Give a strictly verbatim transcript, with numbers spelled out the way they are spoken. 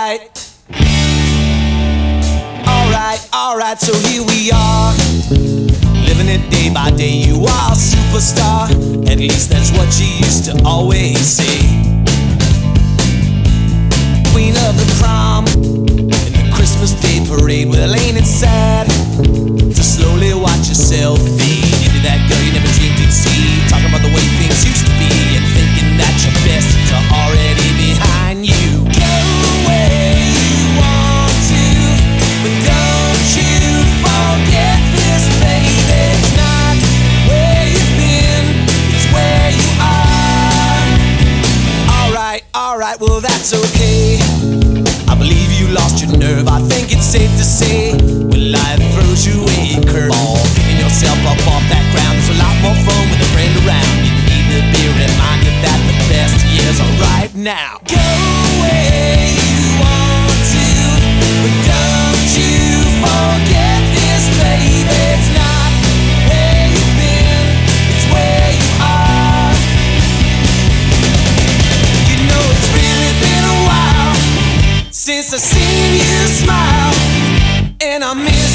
alright. Alright, alright, so here we are, living it day by day. You are a superstar, at least that's what you used to always say. Queen of the prom and the Christmas Day parade. Well, ain't it sad to slowly watch yourself fade into that girl you never dreamed you'd see, talking about the way things used to be and thinking that your best is already behind you. Go where you want to, but don't you forget this, baby. It's not where you've been, it's where you are. Alright, alright, well that's okay. I believe you lost your nerve. I think it's safe to say when life throws you a curveball, picking yourself up off that ground, there's a lot more fun with a friend around. You need to be reminded that the best years are right now. Go where you want to, but don't you forget this, baby. It's not where you've been, it's where you are. You know it's really been a while since I seen you smile, and I miss